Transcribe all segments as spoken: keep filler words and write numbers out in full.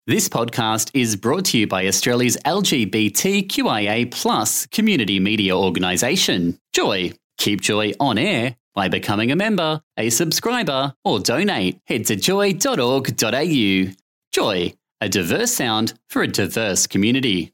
This podcast is brought to you by Australia's L G B T Q I A plus community media organisation, Joy. Keep Joy on air by becoming a member, a subscriber, or donate. Head to joy dot org dot a u. Joy, a diverse sound for a diverse community.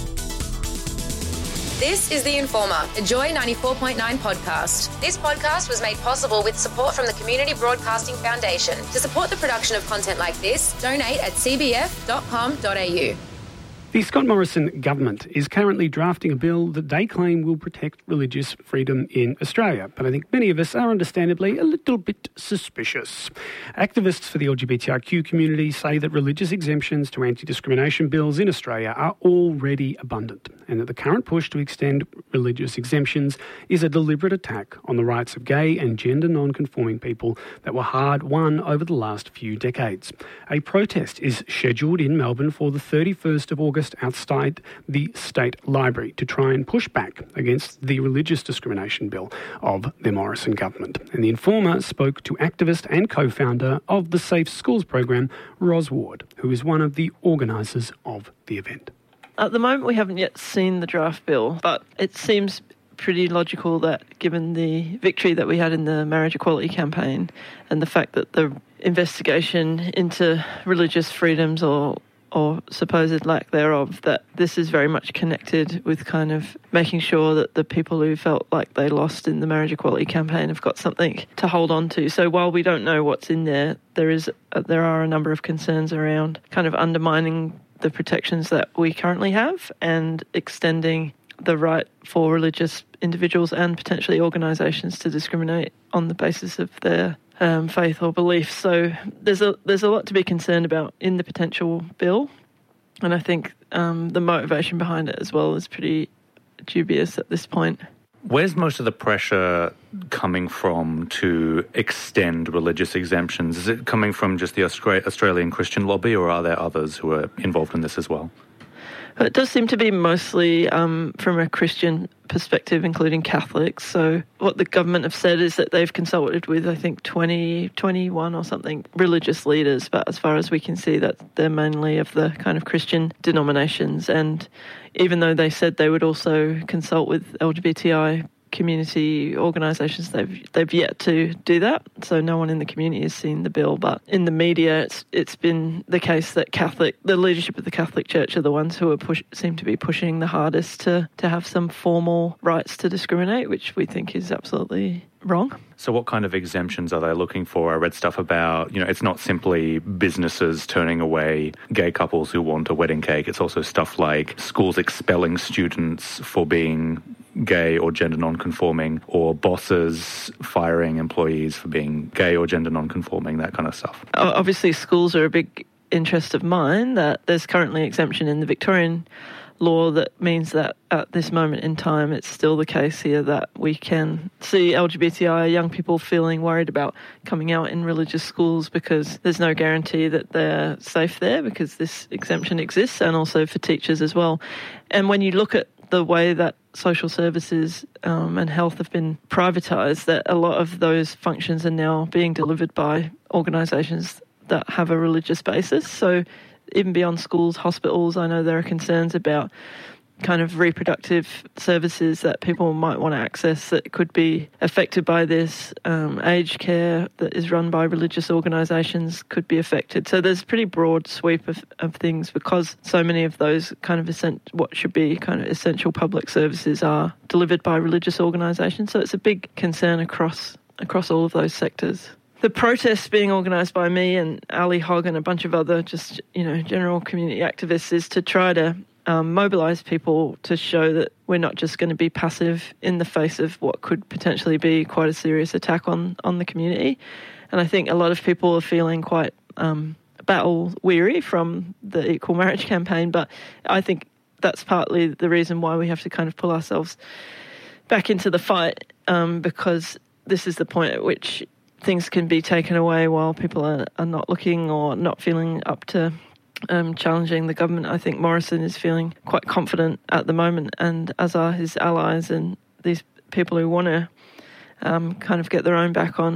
This is The Informer, a Joy ninety-four point nine podcast. This podcast was made possible with support from the Community Broadcasting Foundation. To support the production of content like this, donate at c b f dot com dot a u. The Scott Morrison government is currently drafting a bill that they claim will protect religious freedom in Australia, but I think many of us are understandably a little bit suspicious. Activists for the L G B T I Q community say that religious exemptions to anti-discrimination bills in Australia are already abundant, and that the current push to extend religious exemptions is a deliberate attack on the rights of gay and gender non-conforming people that were hard won over the last few decades. A protest is scheduled in Melbourne for the thirty-first of August outside the State Library to try and push back against the religious discrimination bill of the Morrison government. And the Informer spoke to activist and co-founder of the Safe Schools program, Ros Ward, who is one of the organisers of the event. At the moment, we haven't yet seen the draft bill, but it seems pretty logical that given the victory that we had in the marriage equality campaign and the fact that the investigation into religious freedoms or or supposed lack thereof, that this is very much connected with kind of making sure that the people who felt like they lost in the marriage equality campaign have got something to hold on to. So while we don't know what's in there, there is uh, there are a number of concerns around kind of undermining the protections that we currently have and extending the right for religious individuals and potentially organisations to discriminate on the basis of their um, faith or belief. So there's a there's a lot to be concerned about in the potential bill, and I think um, the motivation behind it as well is pretty dubious at this point. Where's most of the pressure coming from to extend religious exemptions? Is it coming from just the Austra- Australian Christian lobby, or are there others who are involved in this as well? It does seem to be mostly um, from a Christian perspective, including Catholics. So what the government have said is that they've consulted with, I think, twenty, twenty-one or something religious leaders, but as far as we can see, that they're mainly of the kind of Christian denominations. And even though they said they would also consult with L G B T I community organisations, they've they've yet to do that. So no one in the community has seen the bill, but in the media it's it's been the case that Catholic the leadership of the Catholic Church are the ones who are push, seem to be pushing the hardest to to have some formal rights to discriminate, which we think is absolutely wrong. So what kind of exemptions are they looking for? I read stuff about, you know, it's not simply businesses turning away gay couples who want a wedding cake. It's also stuff like schools expelling students for being gay or gender non-conforming, or bosses firing employees for being gay or gender non-conforming, that kind of stuff. Obviously, schools are a big interest of mine. That there's currently exemption in the Victorian law that means that at this moment in time it's still the case here that we can see L G B T I young people feeling worried about coming out in religious schools because there's no guarantee that they're safe there because this exemption exists, and also for teachers as well. And when you look at the way that social services um, and health have been privatised, that a lot of those functions are now being delivered by organisations that have a religious basis. So even beyond schools, hospitals, I know there are concerns about kind of reproductive services that people might want to access that could be affected by this. Um, aged care that is run by religious organisations could be affected. So there's a pretty broad sweep of, of things because so many of those kind of essen- what should be kind of essential public services are delivered by religious organisations. So it's a big concern across across all of those sectors. The protests being organised by me and Ali Hogg and a bunch of other just, you know, general community activists is to try to Um, mobilise people to show that we're not just going to be passive in the face of what could potentially be quite a serious attack on, on the community. And I think a lot of people are feeling quite um, battle-weary from the Equal Marriage campaign, but I think that's partly the reason why we have to kind of pull ourselves back into the fight um, because this is the point at which things can be taken away while people are, are not looking or not feeling up to Um, challenging the government. I think Morrison is feeling quite confident at the moment, and as are his allies and these people who want to um, kind of get their own back on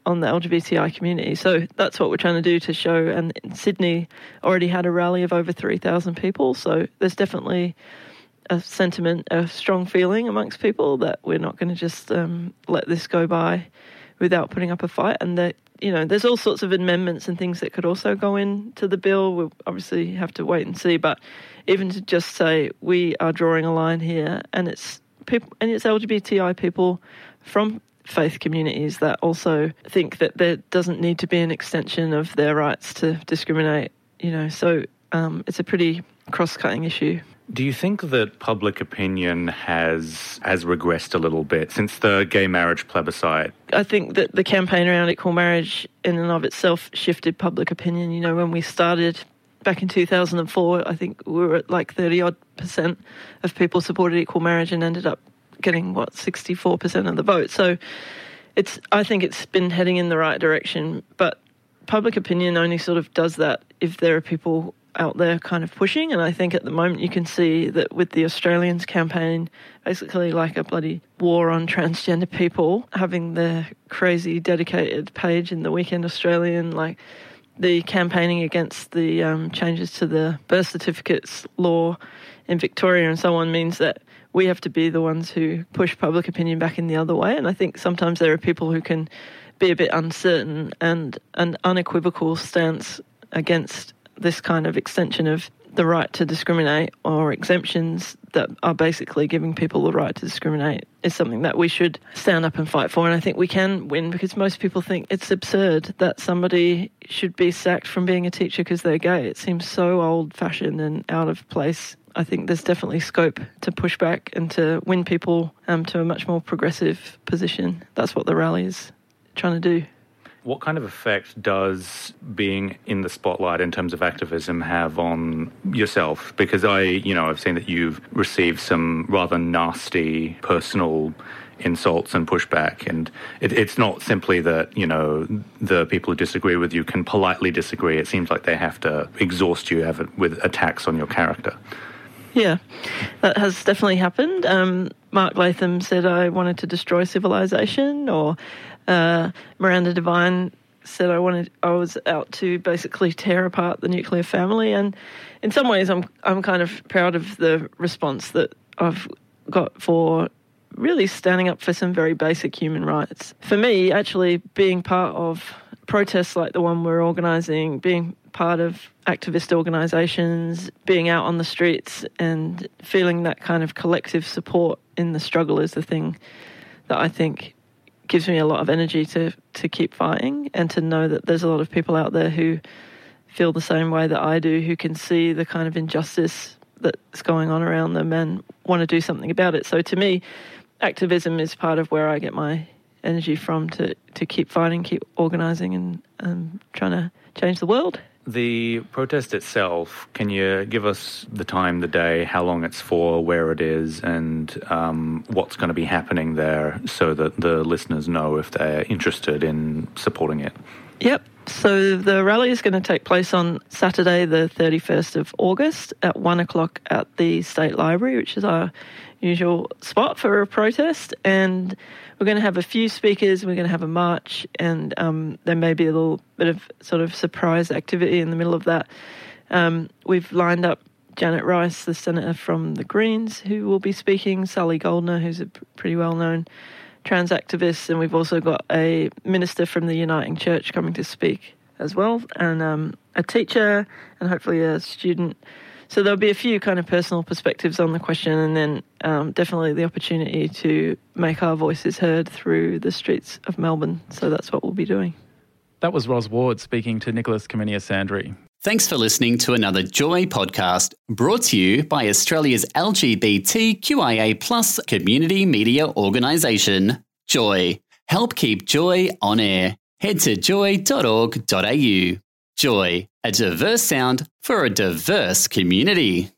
on the L G B T I community. So that's what we're trying to do to show. And Sydney already had a rally of over three thousand people. So there's definitely a sentiment, a strong feeling amongst people that we're not going to just um, let this go by without putting up a fight. And that, you know, there's all sorts of amendments and things that could also go into the bill. We'll obviously have to wait and see. But even to just say we are drawing a line here, and it's people, and it's L G B T I people from faith communities that also think that there doesn't need to be an extension of their rights to discriminate. You know, so um, it's a pretty cross-cutting issue. Do you think that public opinion has has regressed a little bit since the gay marriage plebiscite? I think that the campaign around equal marriage in and of itself shifted public opinion. You know, when we started back in two thousand four, I think we were at like thirty-odd percent of people supported equal marriage and ended up getting, what, sixty-four percent of the vote. So it's I think it's been heading in the right direction. But public opinion only sort of does that if there are people out there kind of pushing, and I think at the moment you can see that with the Australians campaign, basically like a bloody war on transgender people, having the crazy dedicated page in the Weekend Australian, like the campaigning against the um, changes to the birth certificates law in Victoria and so on means that we have to be the ones who push public opinion back in the other way. And I think sometimes there are people who can be a bit uncertain, and an unequivocal stance against this kind of extension of the right to discriminate or exemptions that are basically giving people the right to discriminate is something that we should stand up and fight for. And I think we can win, because most people think it's absurd that somebody should be sacked from being a teacher because they're gay. It seems so old-fashioned and out of place. I think there's definitely scope to push back and to win people um, to a much more progressive position. That's what the rally is trying to do. What kind of effect does being in the spotlight in terms of activism have on yourself? Because I, you know, I've seen that you've received some rather nasty personal insults and pushback, and it, it's not simply that, you know, the people who disagree with you can politely disagree. It seems like they have to exhaust you have it, with attacks on your character. Yeah, that has definitely happened. Um, Mark Latham said I wanted to destroy civilization, or Uh, Miranda Devine said I wanted, I was out to basically tear apart the nuclear family, and in some ways I'm I'm kind of proud of the response that I've got for really standing up for some very basic human rights. For me, actually being part of protests like the one we're organising, being part of activist organisations, being out on the streets and feeling that kind of collective support in the struggle is the thing that I think gives me a lot of energy to, to keep fighting, and to know that there's a lot of people out there who feel the same way that I do, who can see the kind of injustice that's going on around them and want to do something about it. So to me, activism is part of where I get my energy from to, to keep fighting, keep organising and um, trying to change the world. The protest itself, can you give us the time, the day, how long it's for, where it is, and um, what's going to be happening there so that the listeners know if they're interested in supporting it? Yep. So the rally is going to take place on Saturday, the thirty-first of August at one o'clock at the State Library, which is our usual spot for a protest. And we're going to have a few speakers, we're going to have a march, and um, there may be a little bit of sort of surprise activity in the middle of that. Um, we've lined up Janet Rice, the senator from the Greens, who will be speaking, Sally Goldner, who's a pretty well-known trans activist, and we've also got a minister from the Uniting Church coming to speak as well, and um, a teacher, and hopefully a student. So there'll be a few kind of personal perspectives on the question, and then um, definitely the opportunity to make our voices heard through the streets of Melbourne. So that's what we'll be doing. That was Ros Ward speaking to Nicholas Kamenia-Sandry. Thanks for listening to another Joy podcast, brought to you by Australia's L G B T Q I A plus community media organisation, Joy. Help keep Joy on air. Head to joy dot org dot a u. Joy, a diverse sound for a diverse community.